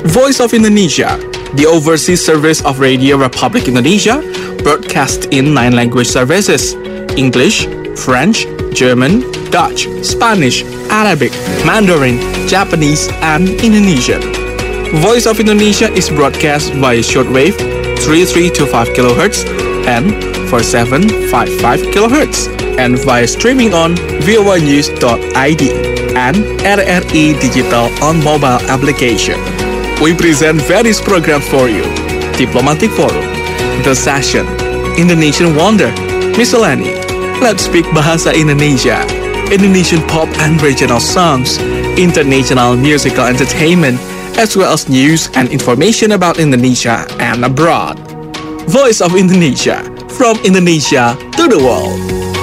Voice of Indonesia, the overseas service of Radio Republic Indonesia, broadcast in 9 language services: English, French, German, Dutch, Spanish, Arabic, Mandarin, Japanese, and Indonesian. Voice of Indonesia is broadcast via shortwave 3325 kHz and 4755 kHz and via streaming on voanews.id and RRI Digital on mobile application. We present various programs for you: Diplomatic Forum, The Session, Indonesian Wonder, Miscellany, Let's Speak Bahasa Indonesia, Indonesian pop and regional songs, international musical entertainment, as well as news and information about Indonesia and abroad. Voice of Indonesia, from Indonesia to the world.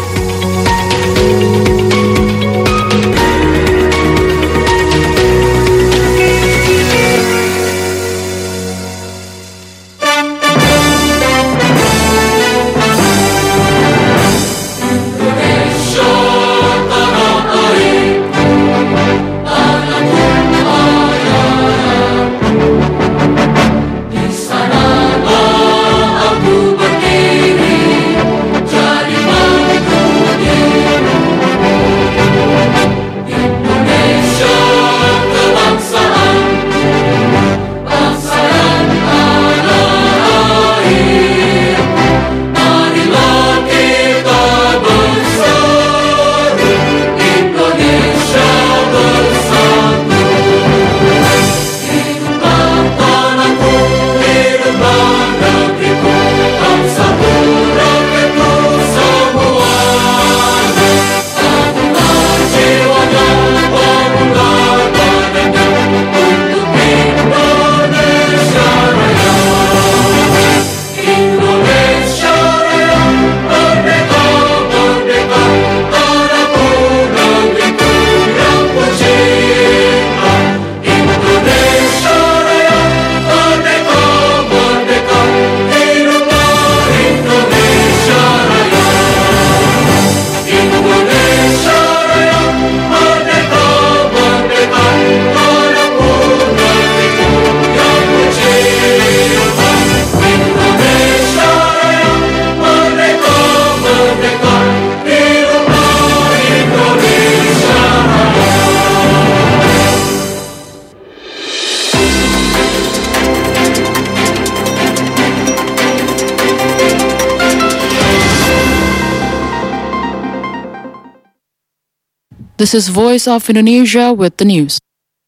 This is Voice of Indonesia with the news.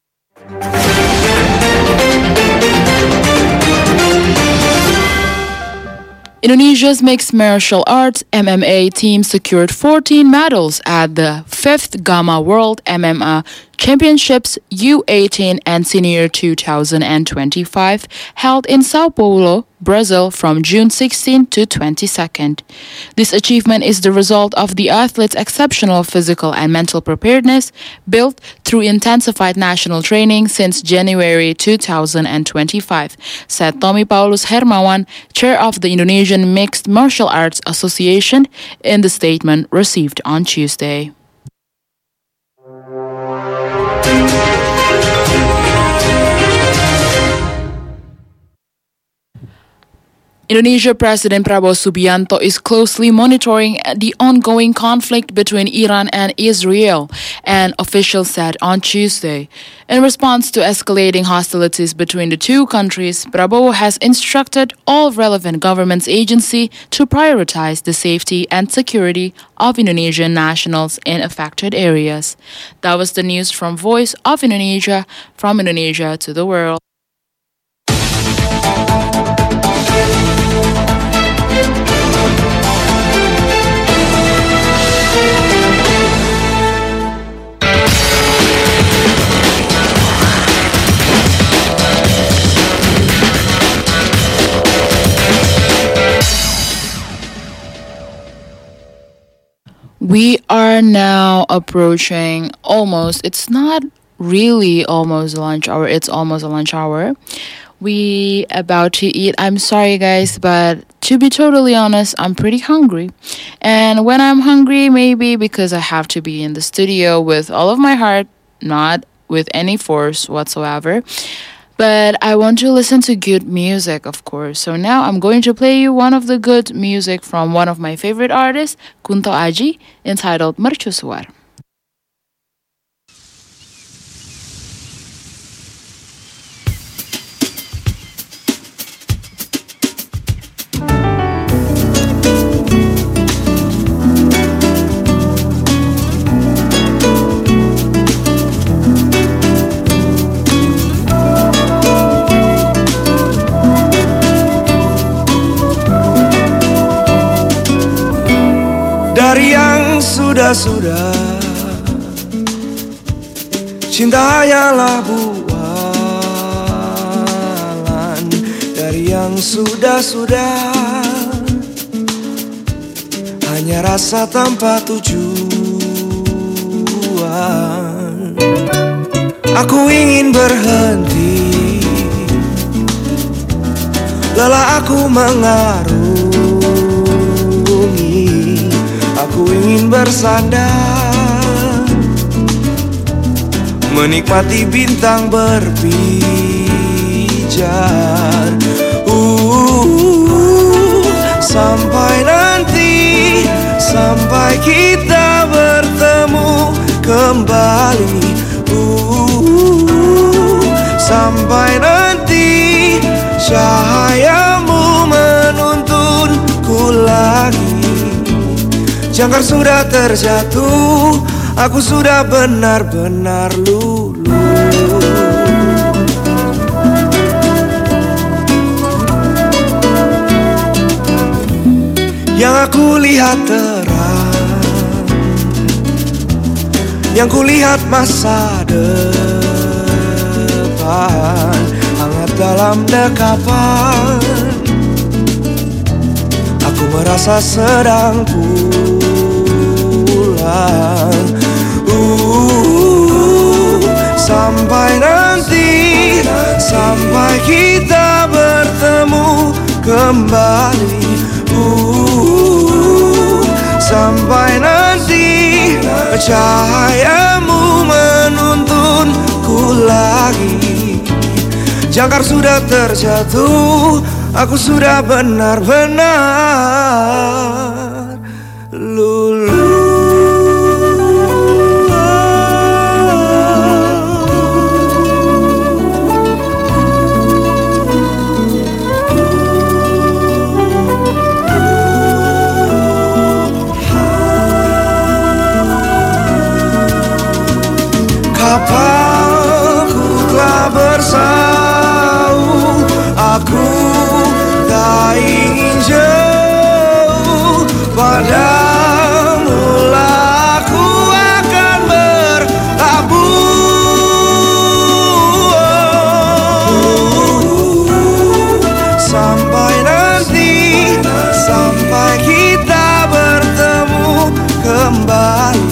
Indonesia's mixed martial arts MMA team secured 14 medals at the 5th Gamma World MMA Championships U18 and Senior 2025 held in Sao Paulo, Brazil from June 16 to 22nd. This achievement is the result of the athletes' exceptional physical and mental preparedness built through intensified national training since January 2025, said Tommy Paulus Hermawan, chair of the Indonesian Mixed Martial Arts Association, in the statement received on Tuesday. Indonesia President Prabowo Subianto is closely monitoring the ongoing conflict between Iran and Israel, an official said on Tuesday. In response to escalating hostilities between the two countries, Prabowo has instructed all relevant government agencies to prioritize the safety and security of Indonesian nationals in affected areas. That was the news from Voice of Indonesia, from Indonesia to the world. We are now approaching it's not really almost lunch hour, it's almost a lunch hour. We about to eat. I'm sorry guys, but to be totally honest, I'm pretty hungry. And when I'm hungry, maybe because I have to be in the studio with all of my heart, not with any force whatsoever. But I want to listen to good music, of course. So now I'm going to play you one of the good music from one of my favorite artists, Kunto Aji, entitled Mercusuar. Dari yang sudah-sudah, cinta hanyalah bualan. Dari yang sudah-sudah, hanya rasa tanpa tujuan. Aku ingin berhenti, lelah aku mengarungi. Aku ingin bersandar, menikmati bintang berpijar. Sampai nanti, sampai kita bertemu kembali. Sampai nanti, cahayamu menuntunku lagi. Jangkar sudah terjatuh, aku sudah benar-benar luluh. Yang aku lihat terang, yang ku lihat masa depan, hangat dalam dekapan. Aku merasa sedang sampai nanti, sampai kita bertemu kembali. Sampai nanti, cahayamu menuntunku lagi. Jangkar sudah terjatuh, aku sudah benar-benar luluh. Kapalku telah bersau, aku tak ingin jauh. Padamu lah aku akan berlabuh. Sampai nanti, sampai kita bertemu kembali.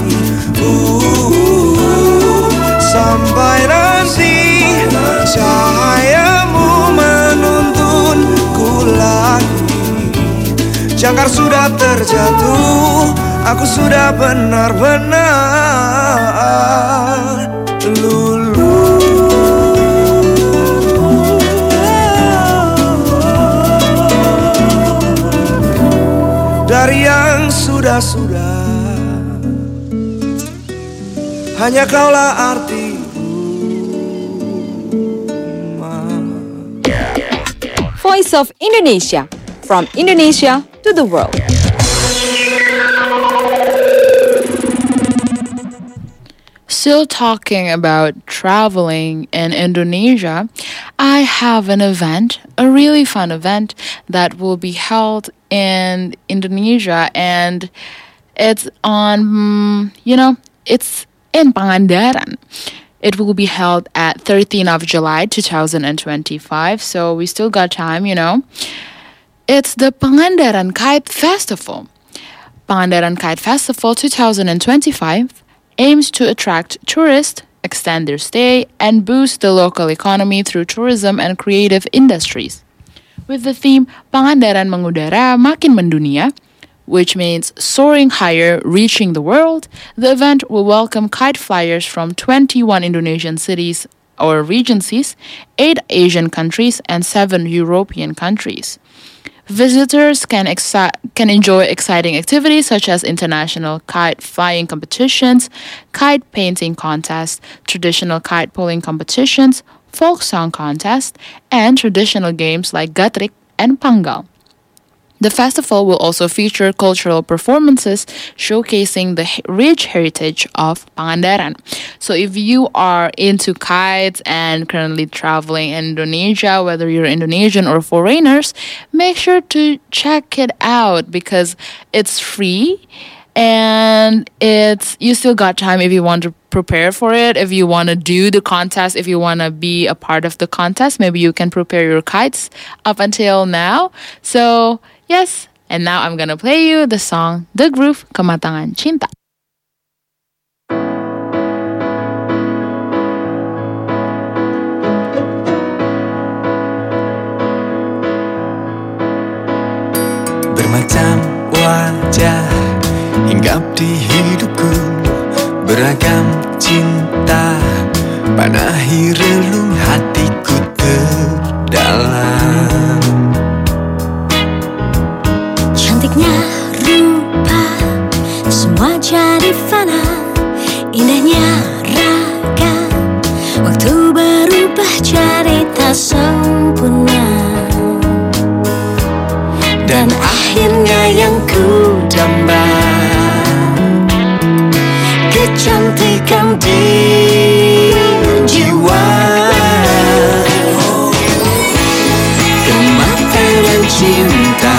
Sampai nanti, cahayamu menuntunku lagi. Jangkar sudah terjatuh, aku sudah benar-benar luluh. Dari yang sudah-sudah, hanya kaulah arti. Voice of Indonesia, from Indonesia to the world. Still talking about traveling in Indonesia, I have an event, a really fun event that will be held in Indonesia, and it's on, it's in Pangandaran. It will be held at 13th of July 2025, so we still got time, It's the Pangandaran Kite Festival. Pangandaran Kite Festival 2025 aims to attract tourists, extend their stay, and boost the local economy through tourism and creative industries. With the theme Pangandaran Mengudara Makin Mendunia, which means soaring higher, reaching the world, the event will welcome kite flyers from 21 Indonesian cities or Regencies, 8 Asian countries, and 7 European countries. Visitors can enjoy exciting activities such as international kite flying competitions, kite painting contests, traditional kite pulling competitions, folk song contests, and traditional games like gatrik and panggal. The festival will also feature cultural performances showcasing the rich heritage of Pangandaran. So if you are into kites and currently traveling in Indonesia, whether you're Indonesian or foreigners, make sure to check it out because it's free and you still got time if you want to prepare for it. If you want to do the contest, if you want to be a part of the contest, maybe you can prepare your kites up until now. So yes, and now I'm gonna play you the song The Groove Kematangan Cinta. Bermacam wajah hinggap di hidupku, beragam cinta panahi relung hatiku terdalam. Cantiknya rupa, semua jadi fana. Indahnya raga, waktu berubah jadi tak sempurna. Dan akhirnya yang ku damba, kecantikan di jiwa. Kematangan cinta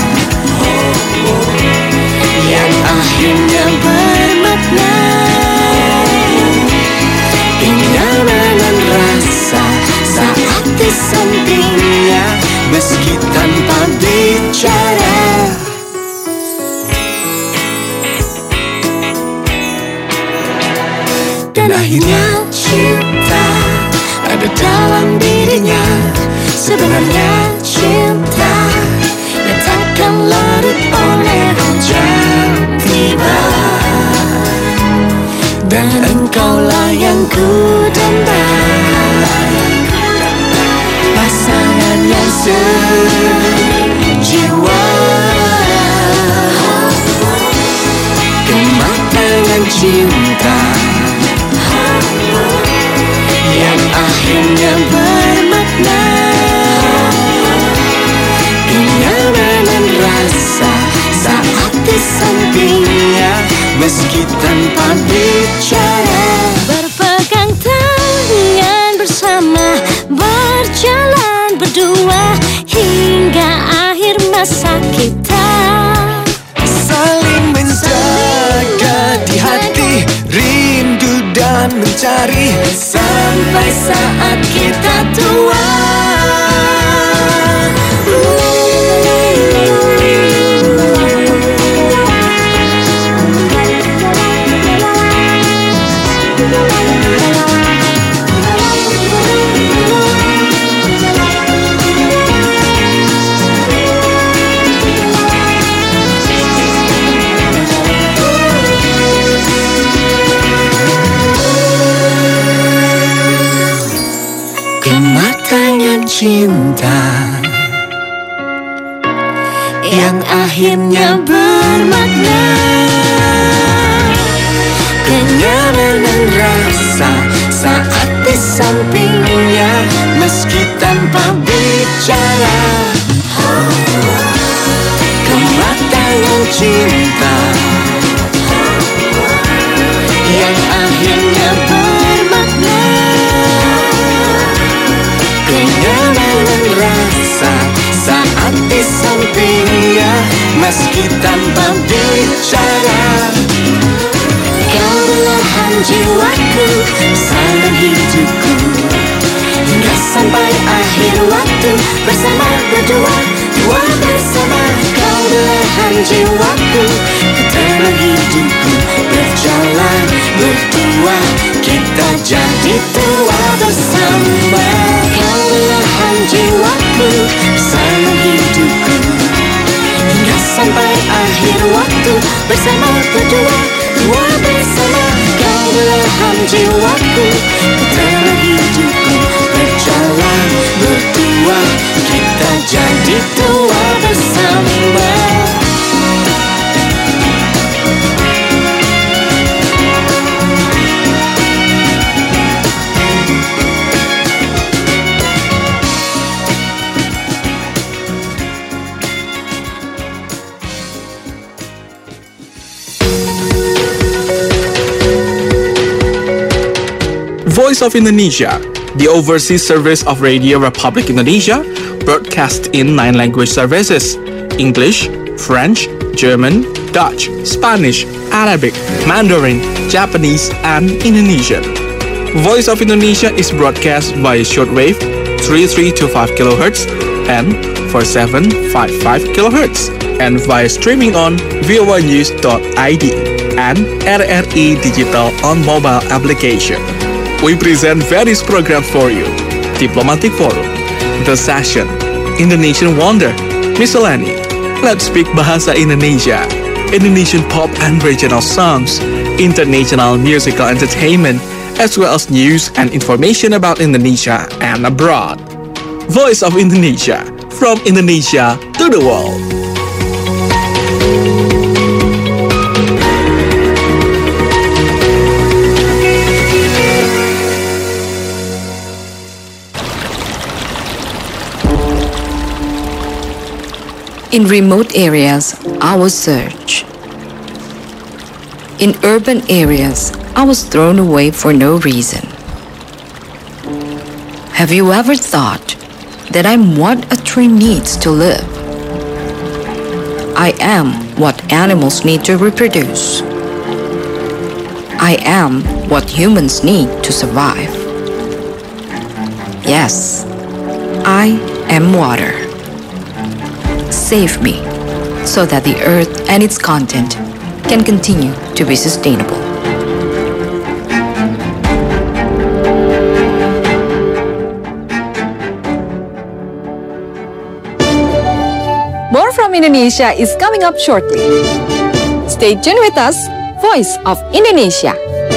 yang akhirnya bermakna, kenyamanan rasa saat di sampingnya, meski tanpa bicara. Dan akhirnya cinta ada dalam dirinya. Sebenarnya cinta yang takkan larut oleh hujan tiba. Dan engkaulah yang ku damba, pasangan yang sejiwa. Kematangan cinta yang akhirnya bermakna, kenyamanan rasa saat di sampingnya, meski tanpa bicara. Berpegang tangan bersama, berjalan berdua hingga akhir masa kita. Saling menjaga di hati, rindu dan mencari sampai saat kita tua. Kematangan cinta yang akhirnya bermakna, kenyamanan rasa saat di sampingnya, meski tanpa bicara. Kematangan cinta yang akhirnya bermakna, kenyamanan rasa saat di sampingnya, meski tanpa bicara. Kau belahan jiwaku, sayang hidupku, hingga sampai akhir waktu. Bersama berdua, dua bersama. Kau belahan jiwaku, ketemu hidupku, berjalan berdua, kita jadi tua bersama. Kau belahan jiwaku, sayang hidupku, hingga sampai akhir waktu. Bersama berdua, Wah bersama kau belahan jiwaku, putera hidupku, berjalan berdua, kita jadi tua bersama. Voice of Indonesia, the overseas service of Radio Republic Indonesia, broadcast in 9 language services: English, French, German, Dutch, Spanish, Arabic, Mandarin, Japanese, and Indonesian. Voice of Indonesia is broadcast via shortwave 3325 kHz and 4755 kHz, and via streaming on voanews.id and RRI Digital on mobile application. We present various programs for you: Diplomatic Forum, The Session, Indonesian Wonder, Miscellany, Let's Speak Bahasa Indonesia, Indonesian pop and regional songs, international musical entertainment, as well as news and information about Indonesia and abroad. Voice of Indonesia, from Indonesia to the world. In remote areas, I was searched. In urban areas, I was thrown away for no reason. Have you ever thought that I'm what a tree needs to live? I am what animals need to reproduce. I am what humans need to survive. Yes, I am water. Save me, so that the earth and its content can continue to be sustainable. More from Indonesia is coming up shortly. Stay tuned with us, Voice of Indonesia.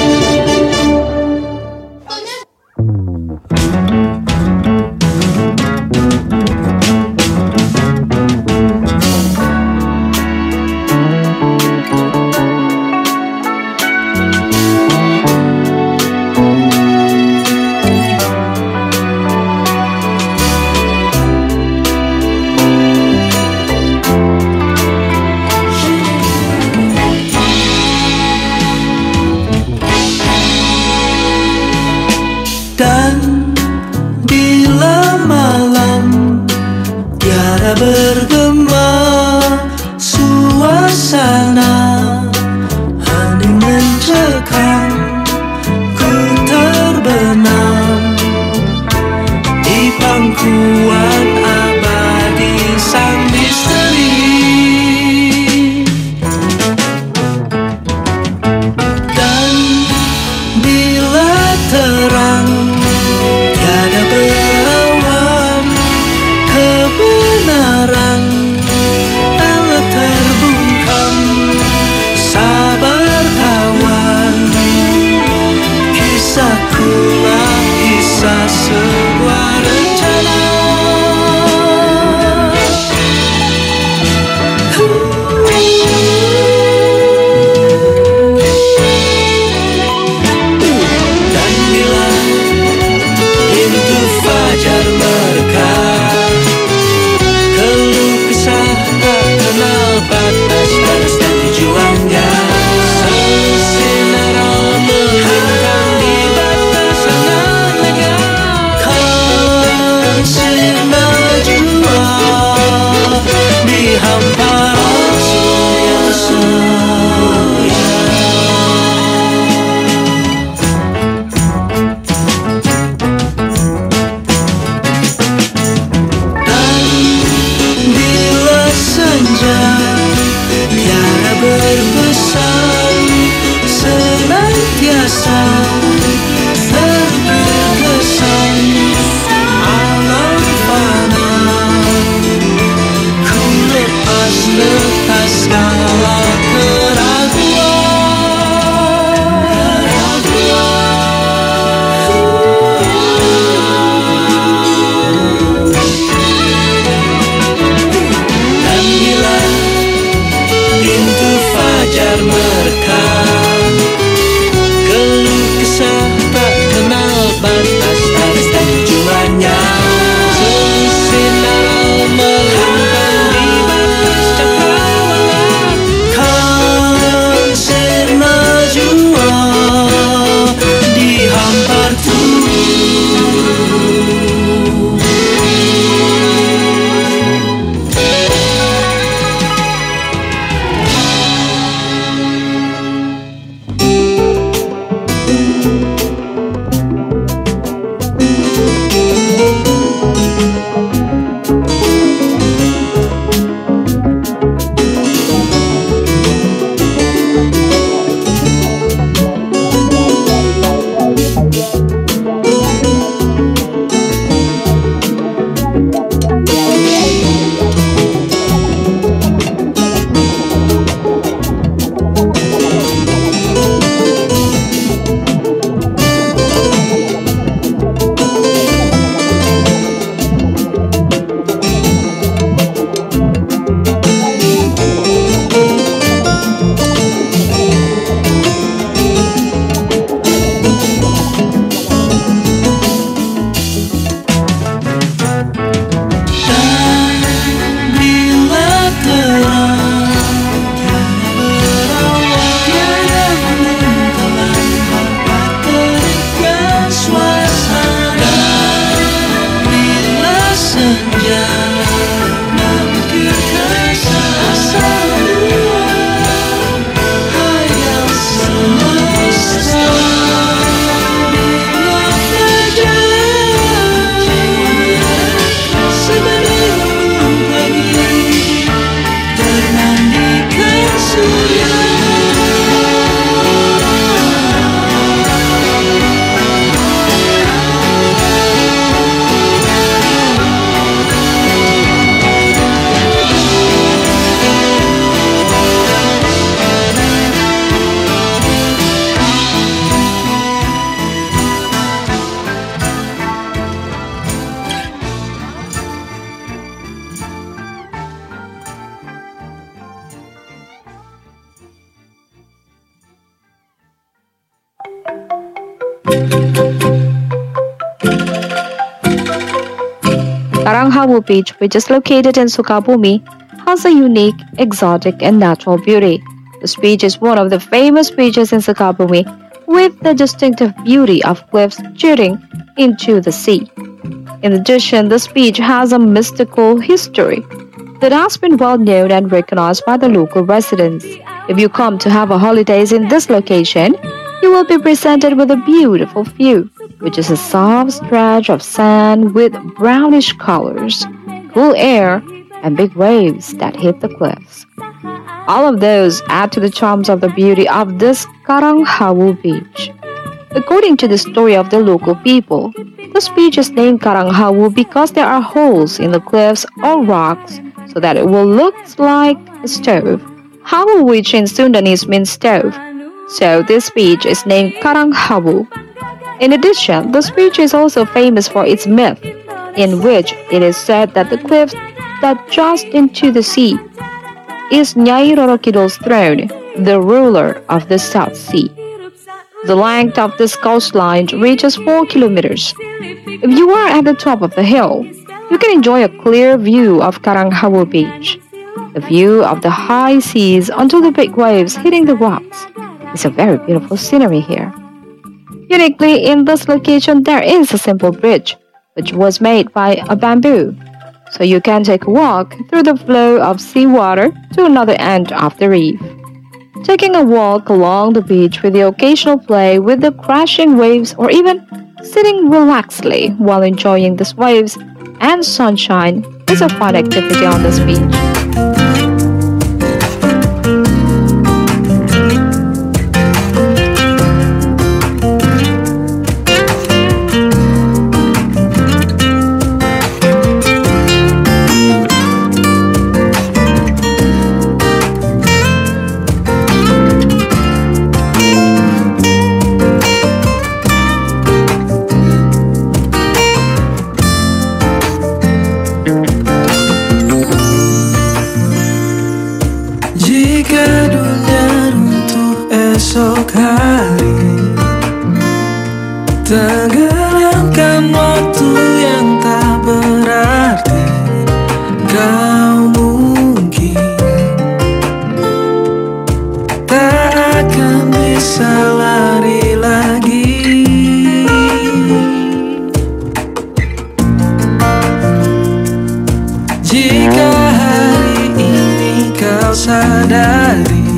Bergema suasana, hening mencekam, ku terbenam di pangkuan abadi sang misteri. Dan bila terang tiada berawan, kebenaran telah terbungkam. Sabar kawan, kisahkulah kisah sebuah rencana. Dan bila pintu fajar merekah, keluh kesah tak kenal batas dan tujuannya. Sinar melintang di batas sangat lega. Kau Karanghawu Beach, which is located in Sukabumi, has a unique, exotic, and natural beauty. This beach is one of the famous beaches in Sukabumi, with the distinctive beauty of cliffs jutting into the sea. In addition, this beach has a mystical history that has been well known and recognized by the local residents. If you come to have a holidays in this location, you will be presented with a beautiful view, which is a soft stretch of sand with brownish colors, cool air, and big waves that hit the cliffs. All of those add to the charms of the beauty of this Karanghawu beach. According to the story of the local people, this beach is named Karanghawu because there are holes in the cliffs or rocks so that it will look like a stove. Hawu, which in Sundanese means stove. So this beach is named Karanghawu. In addition, this beach is also famous for its myth, in which it is said that the cliffs that just into the sea is Nyai Roro Kidul's throne, the ruler of the South Sea. The length of this coastline reaches 4 kilometers. If you are at the top of the hill, you can enjoy a clear view of Karanghawu Beach. The view of the high seas until the big waves hitting the rocks is a very beautiful scenery here. Uniquely, in this location, there is a simple bridge, which was made by a bamboo, so you can take a walk through the flow of seawater to another end of the reef. Taking a walk along the beach with the occasional play with the crashing waves or even sitting relaxedly while enjoying these waves and sunshine is a fun activity on this beach. Tenggelamkan waktu yang tak berarti. Kau mungkin tak akan bisa lari lagi. Jika hari ini kau sadari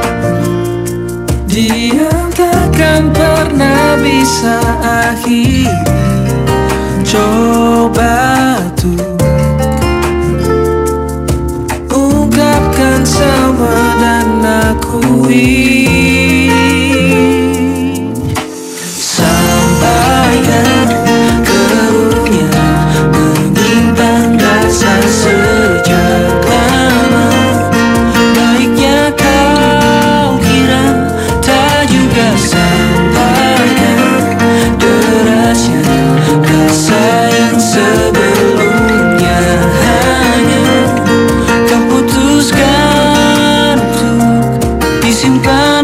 dia takkan pernah bisa akhiri. Coba tuh ungkapkan semua dan akui. Sampaikan keruhnya menyimpan rasa sejak lama. Baiknya kau kira tak juga sampaikan derasnya rasa yang sebelumnya. Hanya kau putuskan untuk disimpan.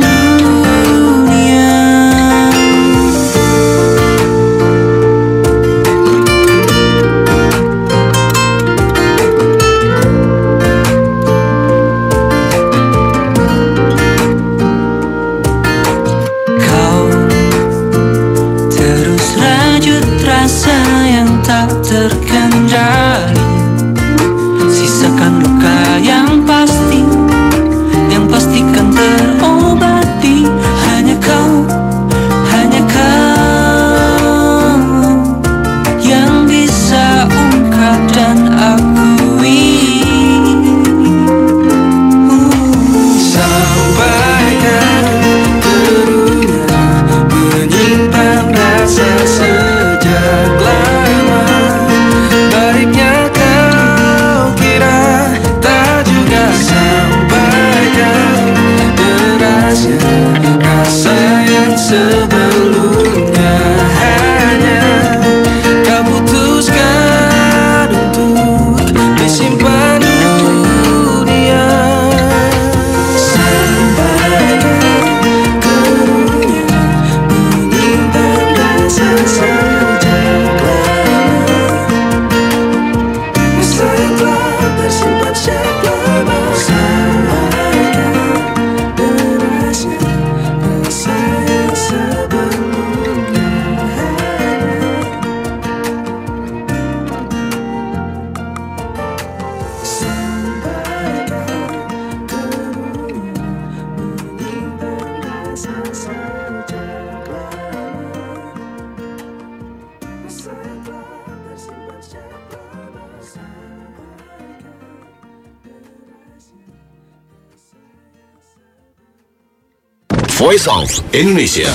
Voice of Indonesia.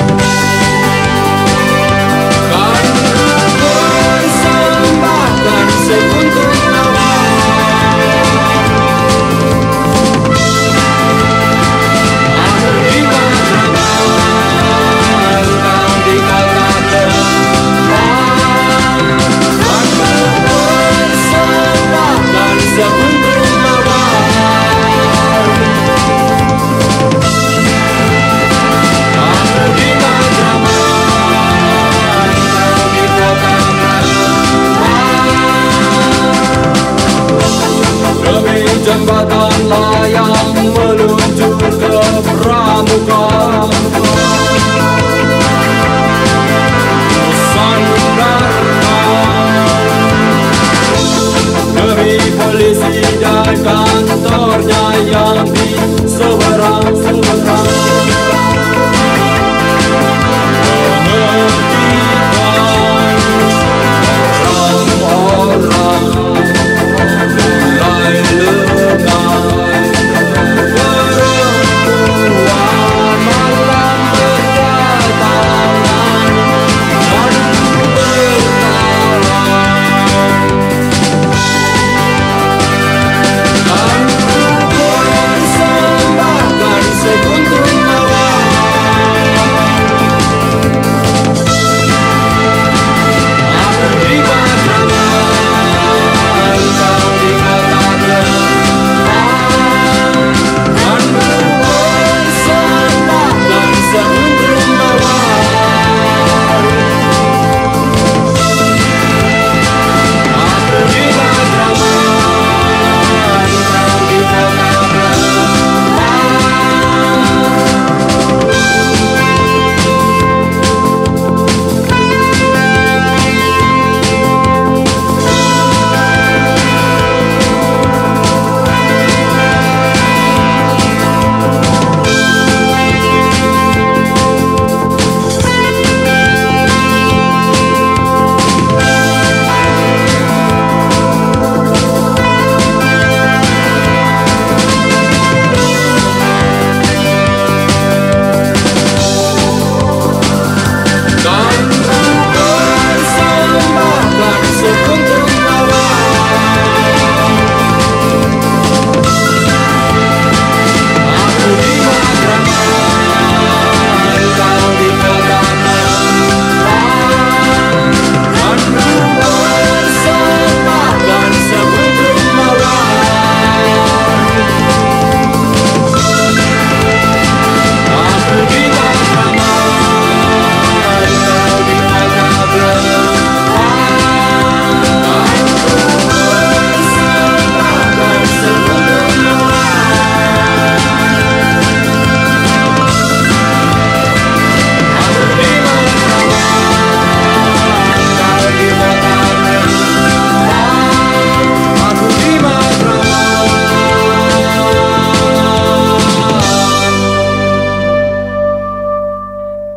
Persembahkan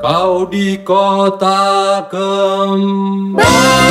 Kau di kota kembang.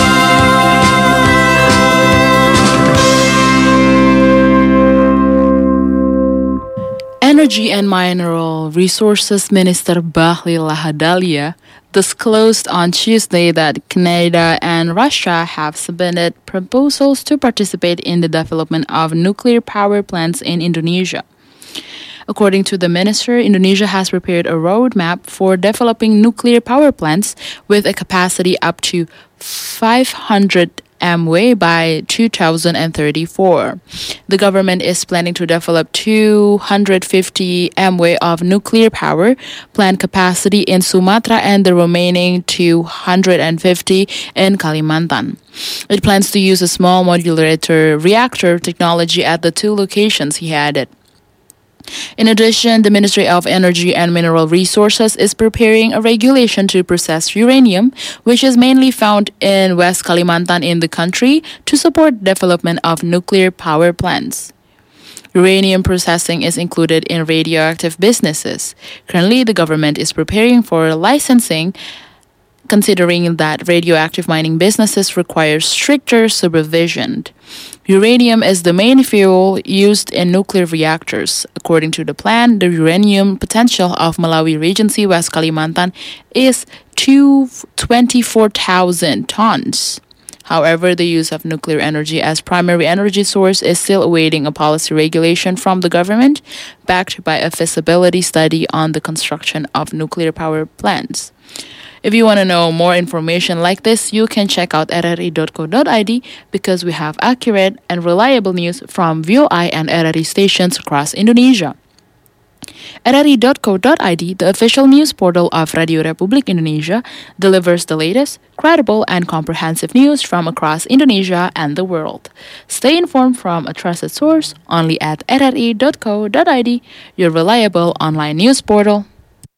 Energy and Mineral Resources Minister Bahlil Lahadalia disclosed on Tuesday that Canada and Russia have submitted proposals to participate in the development of nuclear power plants in Indonesia. According to the minister, Indonesia has prepared a roadmap for developing nuclear power plants with a capacity up to 500 MW by 2034. The government is planning to develop 250 MW of nuclear power plant capacity in Sumatra and the remaining 250 in Kalimantan. It plans to use a small modular reactor technology at the two locations, he added. In addition, the Ministry of Energy and Mineral Resources is preparing a regulation to process uranium, which is mainly found in West Kalimantan in the country, to support development of nuclear power plants. Uranium processing is included in radioactive businesses. Currently, the government is preparing for licensing, considering that radioactive mining businesses require stricter supervision. Uranium is the main fuel used in nuclear reactors. According to the plan, the uranium potential of Malawi Regency West Kalimantan is 24,000 tons. However, the use of nuclear energy as primary energy source is still awaiting a policy regulation from the government, backed by a feasibility study on the construction of nuclear power plants. If you want to know more information like this, you can check out rri.co.id because we have accurate and reliable news from VOI and RRI stations across Indonesia. rri.co.id, the official news portal of Radio Republik Indonesia, delivers the latest, credible, and comprehensive news from across Indonesia and the world. Stay informed from a trusted source only at rri.co.id, your reliable online news portal.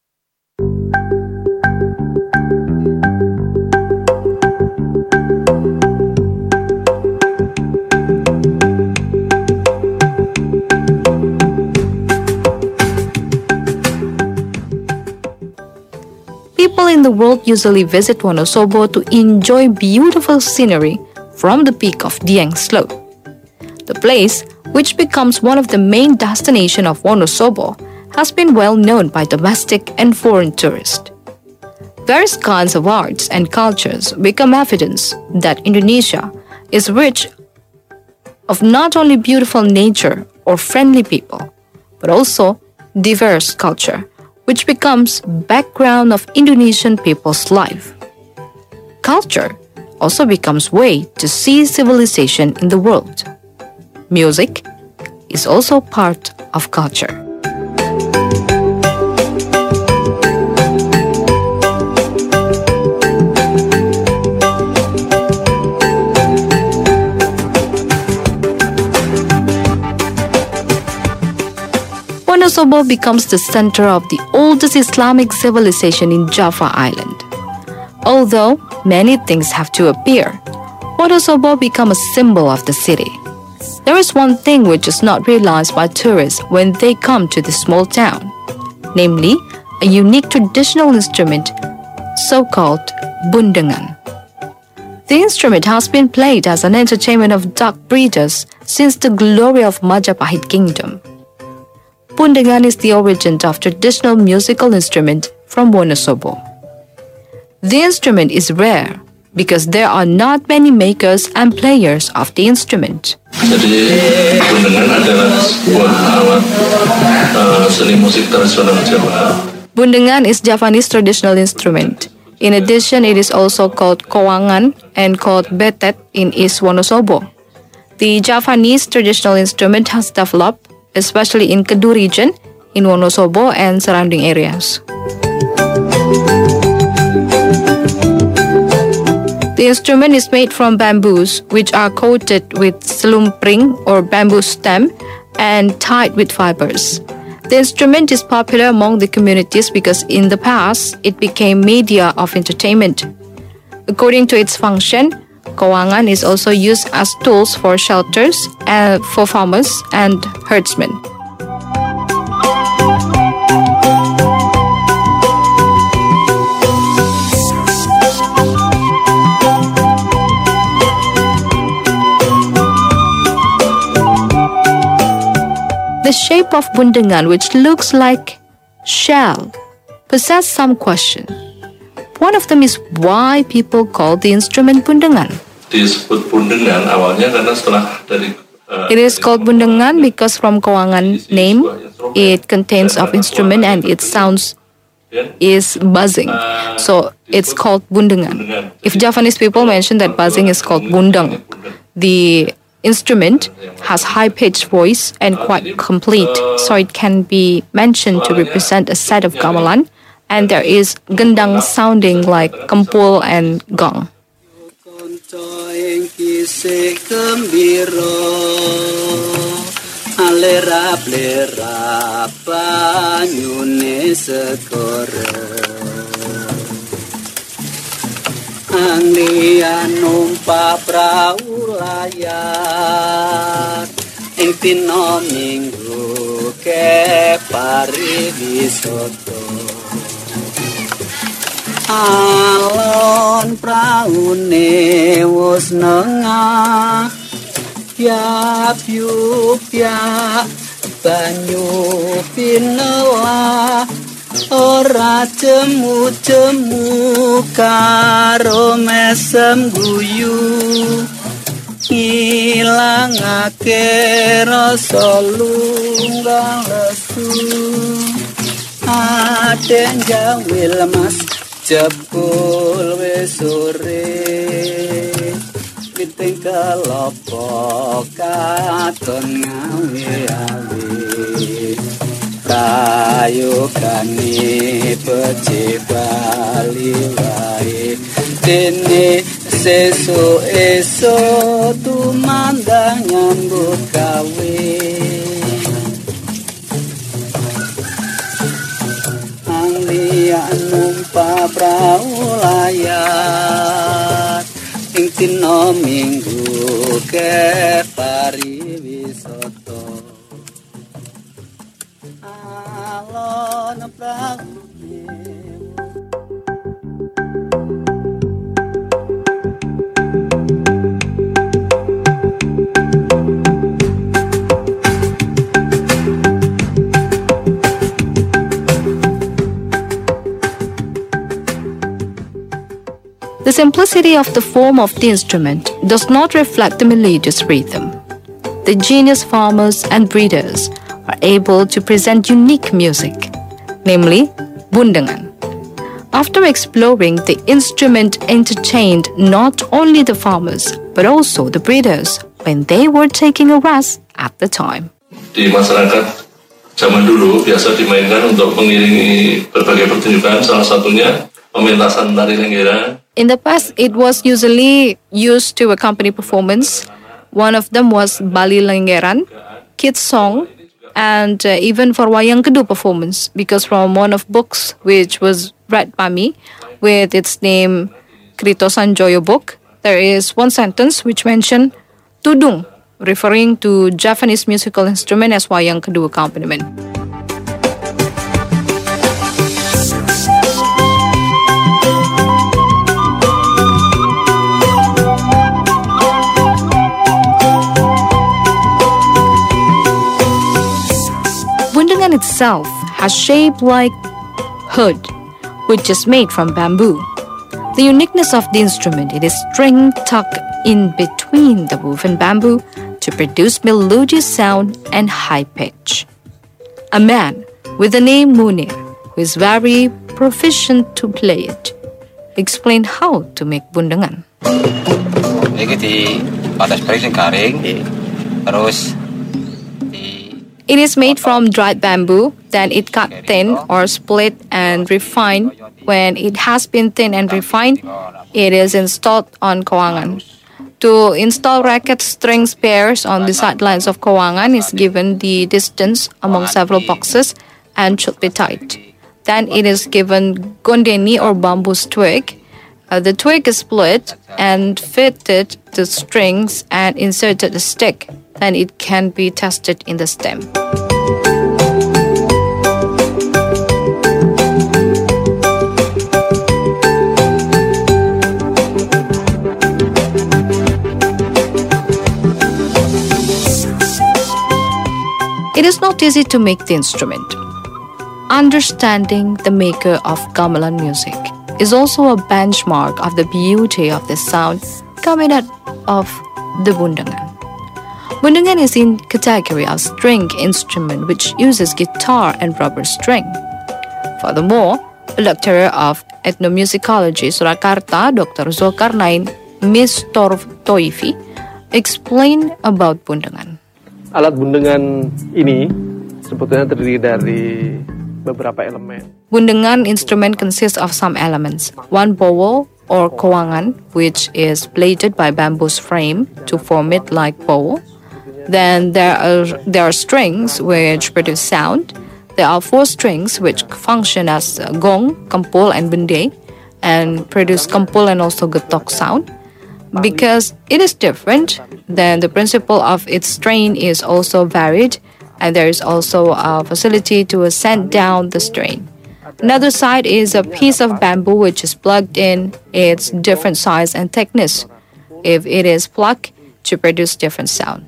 People in the world usually visit Wonosobo to enjoy beautiful scenery from the peak of Dieng Slope. The place, which becomes one of the main destinations of Wonosobo, has been well known by domestic and foreign tourists. Various kinds of arts and cultures become evidence that Indonesia is rich of not only beautiful nature or friendly people, but also diverse culture, which becomes background of Indonesian people's life. Culture also becomes way to see civilization in the world. Music is also part of culture. Wonosobo becomes the center of the oldest Islamic civilization in Java Island. Although many things have to appear, Wonosobo becomes a symbol of the city. There is one thing which is not realized by tourists when they come to this small town, namely a unique traditional instrument, so-called bundengan. The instrument has been played as an entertainment of dog breeders since the glory of Majapahit Kingdom. Bundengan is the origin of traditional musical instrument from Wonosobo. The instrument is rare because there are not many makers and players of the instrument. Jadi bundengan adalah sebuah alat seni musik tradisional Jawa. Bundengan is Javanese traditional instrument. In addition, it is also called kowangan and called betet in East Wonosobo. The Javanese traditional instrument has developed especially in Kedu region, in Wonosobo and surrounding areas. The instrument is made from bamboos, which are coated with selumpring or bamboo stem and tied with fibers. The instrument is popular among the communities because in the past, it became media of entertainment. According to its function, kowangan is also used as tools for shelters and for farmers and herdsmen. shape of bundengan, which looks like shell, possess some question. One of them is why people call the instrument bundengan. Disebut bundengan awalnya karena setelah dari It is called bundengan because from Kawangan name, it contains of instrument and its sounds is buzzing. So it's called bundengan. If Javanese people mention that buzzing is called bundang, the instrument has high-pitched voice and quite complete, so it can be mentioned to represent a set of gamelan, and there is gendang sounding like kempul and gong. Lerap-lerap banyune segara Anglian numpak prau layar ing dina Minggu ke pariwisata alon praune wis nengah Piap-piap banyu pinela ora jemu-jemu karo mesem guyu ilangake rasa lunggang lesu aden jawil mas jebul wis sore Piting kelopo katon ngawe-awe Kayukane peci bali wae Dene sesuk-esuk tumandang nyambut gawe Anglian numpak prau layar ing dina Minggu ke pariwisata alon praune The simplicity of the form of the instrument does not reflect the melodious rhythm. The genius farmers and breeders are able to present unique music, namely bundengan. After exploring, the instrument entertained not only the farmers but also the breeders when they were taking a rest at the time. Di masyarakat zaman dulu biasa dimainkan untuk mengiringi berbagai pertunjukan, salah satunya pementasan tari Lenggeran. In the past, it was usually used to accompany performance. One of them was Bali Lenggeran, kids song, and even for Wayang Kedu performance, because from one of books which was read by me with its name Krito Sanjoyo book, there is one sentence which mentioned tudung, referring to Javanese musical instrument as Wayang Kedu accompaniment. Bundengan itself has shape like hood, which is made from bamboo. The uniqueness of the instrument, it is string tucked in between the woven bamboo to produce melodious sound and high pitch. A man with the name Munir, who is very proficient to play it, explained how to make bundengan. It is made from dried bamboo, then it cut thin or split and refined. When it has been thin and refined, it is installed on kawangan. To install racket strings pairs on the sidelines of kawangan is given the distance among several boxes and should be tight. Then it is given gondeni or bamboo twig. The twig is split and fitted the strings and inserted a stick. Then it can be tested in the stem. It is not not easy to make the instrument. Understanding the maker of gamelan music is also a benchmark of the beauty of the sound coming out of the bundengan. Bundengan is in category of string instrument which uses guitar and rubber string. Furthermore, the lecturer of ethnomusicology Surakarta, Dr. Zulkarnain Mistortoifi, explained about bundengan. Alat bundengan ini sebetulnya terdiri dari beberapa elemen. Bundengan instrument consists of some elements. One bowl or kowangan, which is plated by bamboo's frame to form it like bowl. Then there are strings which produce sound. There are 4 strings which function as gong, kampul, and bende, and produce kampul and also getok sound. Because it is different, then the principle of its strain is also varied, and there is also a facility to send down the strain. Another side is a piece of bamboo which is plugged in its different size and thickness, if it is plucked, to produce different sound.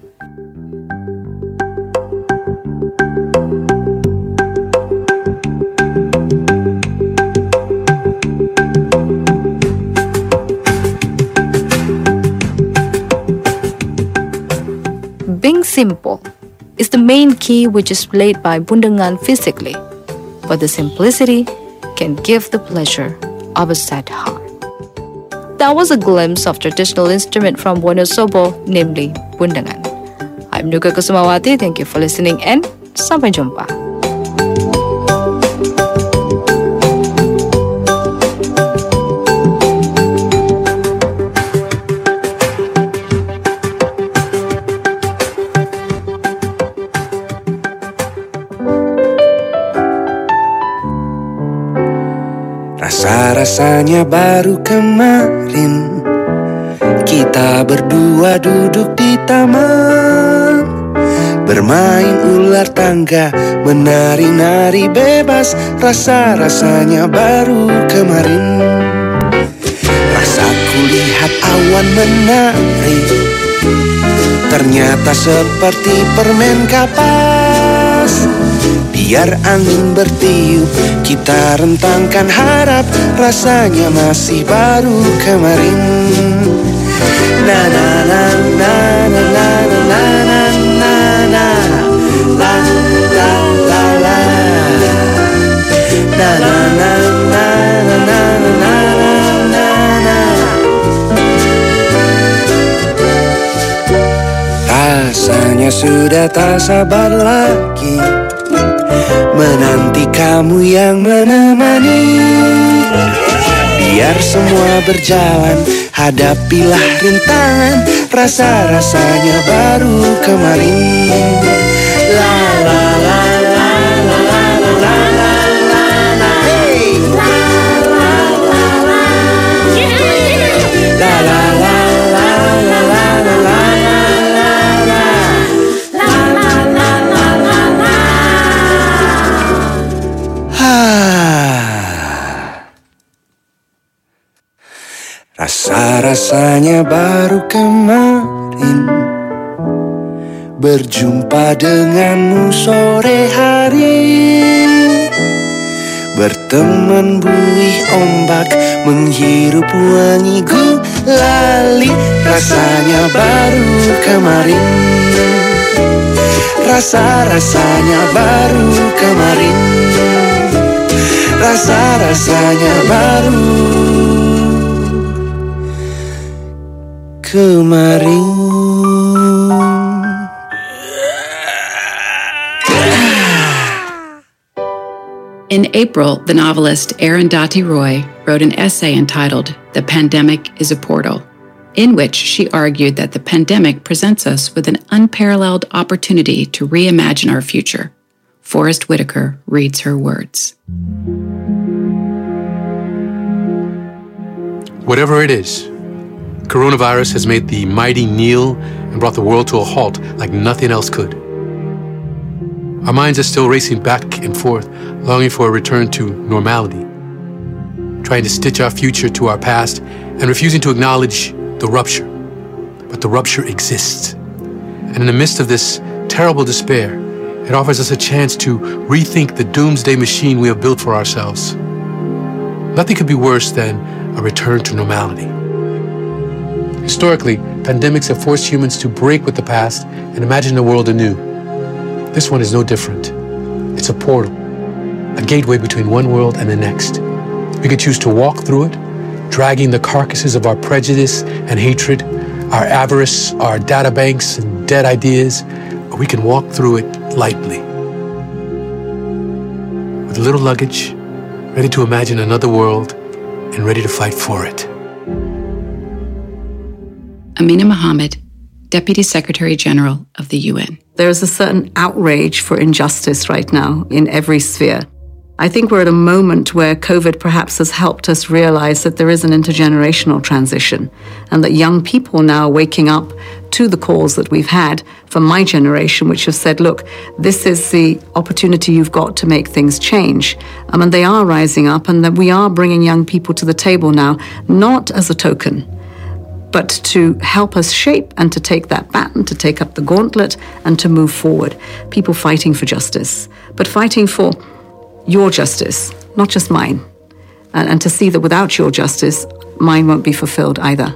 Being simple is the main key which is played by bundengan physically, but the simplicity can give the pleasure of a sad heart. That was a glimpse of traditional instrument from Wonosobo, namely bundengan. I'm Nuga Kusumawati, thank you for listening and sampai jumpa. Rasa-rasanya baru kemarin kita berdua duduk di taman, bermain ular tangga, menari-nari bebas. Rasa-rasanya baru kemarin. Rasaku lihat awan menari, ternyata seperti permen kapas. Biar angin bertiup, kita rentangkan harap. Rasanya masih baru kemarin. Na na na na na na na na na na la la la la na na na na na na na na na. Rasanya sudah tak sabar lagi menanti kamu yang menemani. Biar semua berjalan, hadapilah rintangan. Rasa-rasanya baru kemarin. La la la la la la la la la la. Hey! La la la la. La la la la la la la la la. La la la la la la. Rasa-rasanya baru kemarin berjumpa denganmu sore hari, berteman buih ombak, menghirup wangi gulali. Rasanya baru kemarin. Rasa-rasanya baru kemarin. Rasa-rasanya baru kemarin. In April, the novelist Arundhati Roy wrote an essay entitled "The Pandemic is a Portal," in which she argued that the pandemic presents us with an unparalleled opportunity to reimagine our future. Forrest Whitaker reads her words. Whatever it is, coronavirus has made the mighty kneel and brought the world to a halt like nothing else could. Our minds are still racing back and forth, longing for a return to normality, trying to stitch our future to our past and refusing to acknowledge the rupture. But the rupture exists. And in the midst of this terrible despair, It offers us a chance to rethink the doomsday machine we have built for ourselves. Nothing could be worse than a return to normality. Historically, pandemics have forced humans to break with the past and imagine the world anew. This one is no different. It's a portal, a gateway between one world and the next. We could choose to walk through it, dragging the carcasses of our prejudice and hatred, our avarice, our data banks and dead ideas, or we can walk through it lightly. With little luggage, ready to imagine another world and ready to fight for it. Amina Mohammed, Deputy Secretary General of the UN. There is a certain outrage for injustice right now in every sphere. I think we're at a moment where COVID perhaps has helped us realize that there is an intergenerational transition and that young people now are waking up to the calls that we've had from my generation, which have said, look, this is the opportunity you've got to make things change. And they are rising up, and that we are bringing young people to the table now, not as a token, but to help us shape and to take that baton, to take up the gauntlet and to move forward. People fighting for justice, but fighting for your justice, not just mine. And to see that without your justice, mine won't be fulfilled either.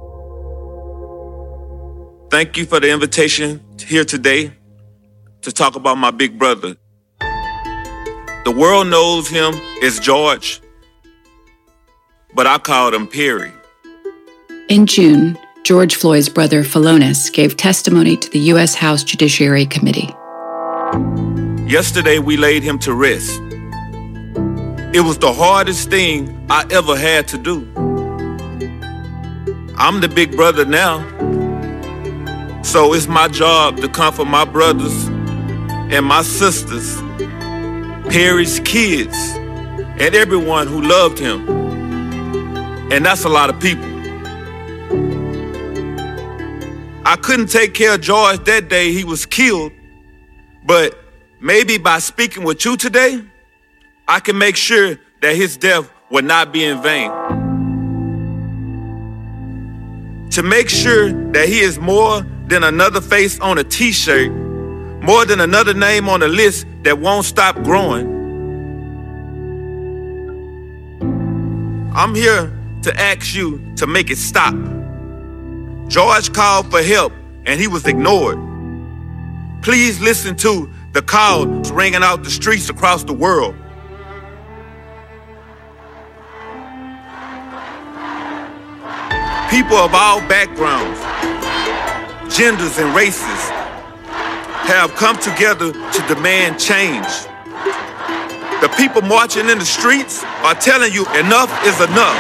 Thank you for the invitation here today to talk about my big brother. The world knows him as George, but I called him Perry. In June, George Floyd's brother Philonise gave testimony to the U.S. House Judiciary Committee. Yesterday, we laid him to rest. It was the hardest thing I ever had to do. I'm the big brother now, so it's my job to comfort my brothers and my sisters, Perry's kids, and everyone who loved him. And that's a lot of people. I couldn't take care of George that day he was killed, but maybe by speaking with you today, I can make sure that his death will not be in vain. To make sure that he is more than another face on a t-shirt, more than another name on a list that won't stop growing. I'm here to ask you to make it stop. George called for help and he was ignored. Please listen to the calls ringing out the streets across the world. People of all backgrounds, genders, and races have come together to demand change. The people marching in the streets are telling you enough is enough.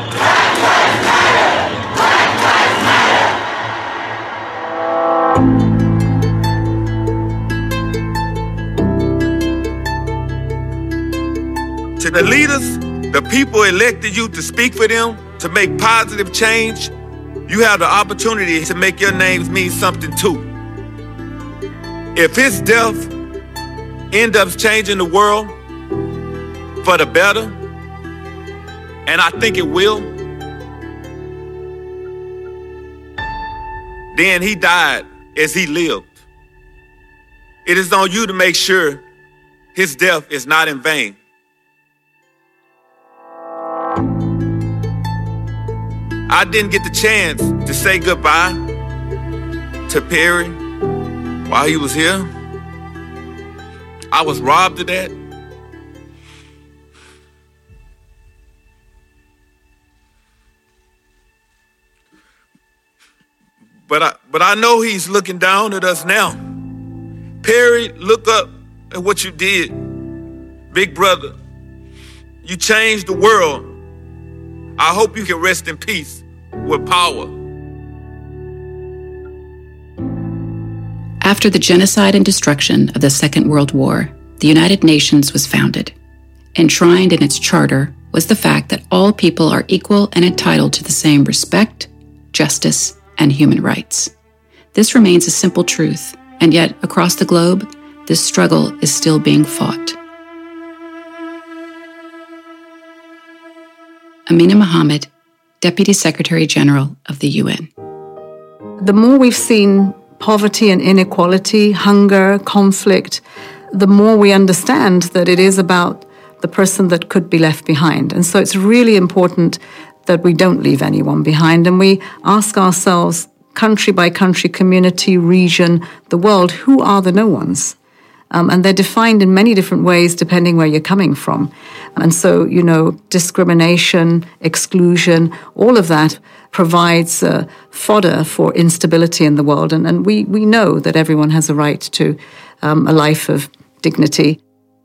To the leaders, the people elected you to speak for them, to make positive change. You have the opportunity to make your names mean something too. If his death ends up changing the world for the better, and I think it will, then he died as he lived. It is on you to make sure his death is not in vain. I didn't get the chance to say goodbye to Perry while he was here. I was robbed of that. But I know he's looking down at us now. Perry, look up at what you did. Big brother, you changed the world. I hope you can rest in peace with power. After the genocide and destruction of the Second World War, the United Nations was founded. Enshrined in its charter was the fact that all people are equal and entitled to the same respect, justice, and human rights. This remains a simple truth, and yet across the globe, this struggle is still being fought. Amina Mohammed, Deputy Secretary General of the UN. The more we've seen poverty and inequality, hunger, conflict, the more we understand that it is about the person that could be left behind. And so it's really important that we don't leave anyone behind. And we ask ourselves, country by country, community, region, the world, who are the no ones? And they're defined in many different ways depending where you're coming from. And so, discrimination, exclusion, all of that provides fodder for instability in the world. And we know that everyone has a right to a life of dignity.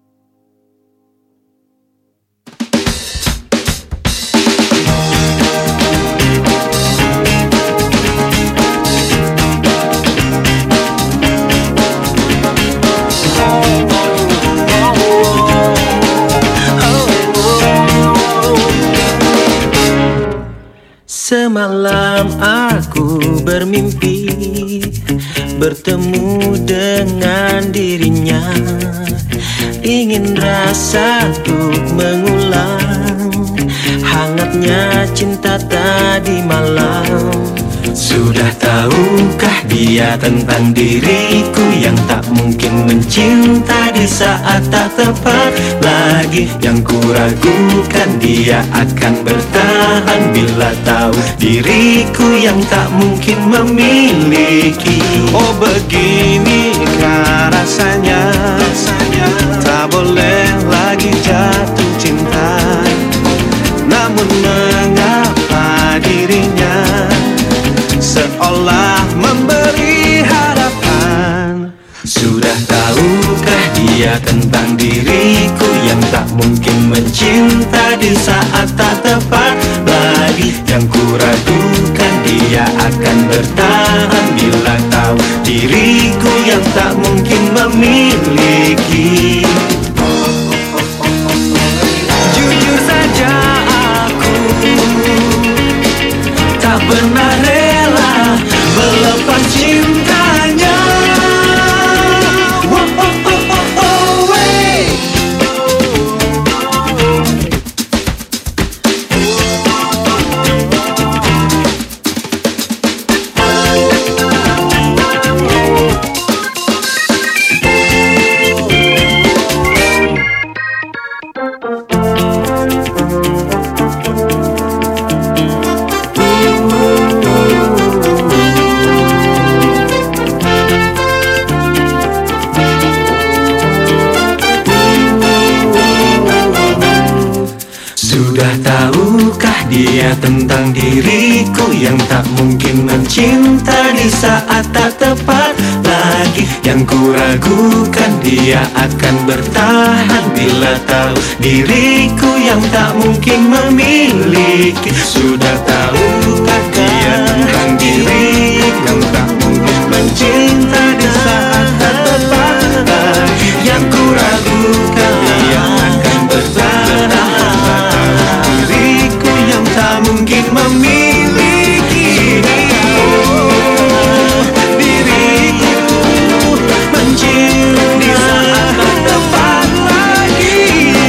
Semalam aku bermimpi bertemu dengan dirinya, ingin rasa untuk mengulang hangatnya cinta tadi malam. Sudah tahukah dia tentang diriku yang tak mungkin mencinta di saat tak tepat lagi? Yang kuragukan dia akan bertahan bila tahu diriku yang tak mungkin memiliki. Oh beginikah rasanya, tak boleh lagi jatuh cinta. Namun mengapa dirinya seolah memberi harapan? Sudah tahukah dia tentang diriku yang tak mungkin mencinta di saat tak tepat lagi? Yang kuragukan dia akan bertahan bila tahu diriku yang tak mungkin memiliki. Jujur saja aku tak pernah melepas cintanya. Dia tentang diriku yang tak mungkin mencinta di saat tak tepat lagi? Yang kuragukan dia akan bertahan bila tahu diriku yang tak mungkin memiliki. Sudah tahukah dia tentang diriku yang tak mungkin mencinta di saat tak tepat lagi? Yang kuragukan dia akan bertahan tak mungkin memiliki. Diriku mencinta di saat tak tepat lagi.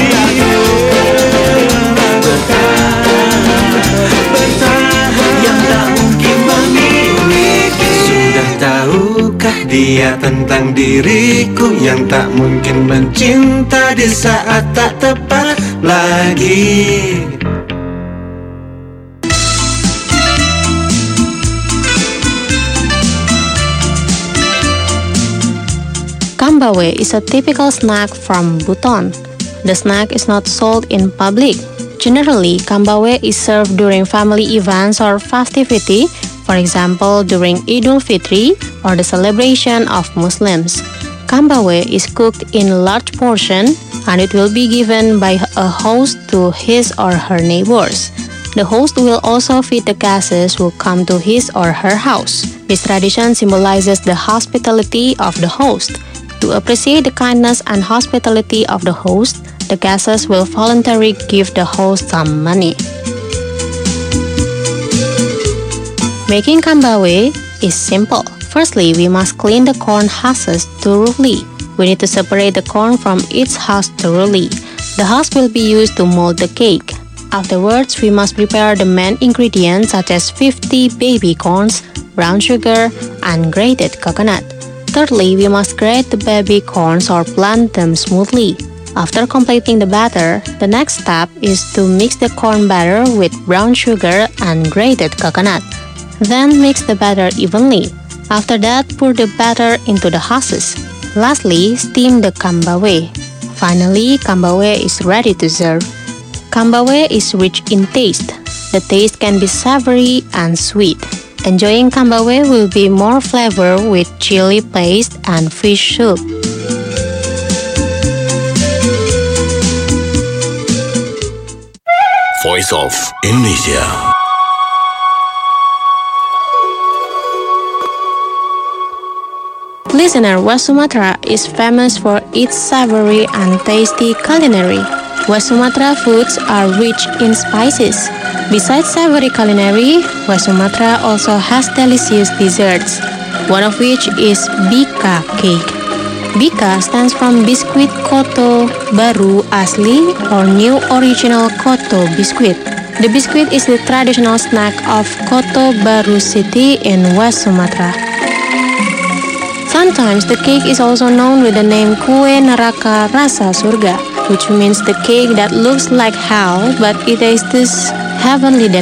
Bertahan yang tak mungkin memiliki. Sudah tahukah dia tentang diriku yang tak mungkin mencinta di saat tak tepat lagi? Kambawe is a typical snack from Buton. The snack is not sold in public. Generally, kambawe is served during family events or festivity, for example, during Idul Fitri or the celebration of Muslims. Kambawe is cooked in large portion and it will be given by a host to his or her neighbors. The host will also feed the guests who come to his or her house. This tradition symbolizes the hospitality of the host. To appreciate the kindness and hospitality of the host, the guests will voluntarily give the host some money. Making kambawe is simple. Firstly, we must clean the corn husks thoroughly. We need to separate the corn from its husk thoroughly. The husk will be used to mold the cake. Afterwards, we must prepare the main ingredients such as 50 baby corns, brown sugar, and grated coconut. Thirdly, we must grate the baby corns or blend them smoothly. After completing the batter, the next step is to mix the corn batter with brown sugar and grated coconut. Then mix the batter evenly. After that, pour the batter into the husses. Lastly, steam the kambawe. Finally, kambawe is ready to serve. Kambawe is rich in taste. The taste can be savory and sweet. Enjoying kambawe will be more flavor with chili paste and fish soup. Voice of Indonesia. Listener, West Sumatra is famous for its savory and tasty culinary. West Sumatra foods are rich in spices. Besides savory culinary, West Sumatra also has delicious desserts, one of which is Bika cake. Bika stands from Biskuit Koto Baru Asli or New Original Koto Biskuit. The biscuit is the traditional snack of Koto Baru City in West Sumatra. Sometimes the cake is also known with the name Kue Neraka Rasa Surga, which means the cake that looks like hell but it tastes heavenly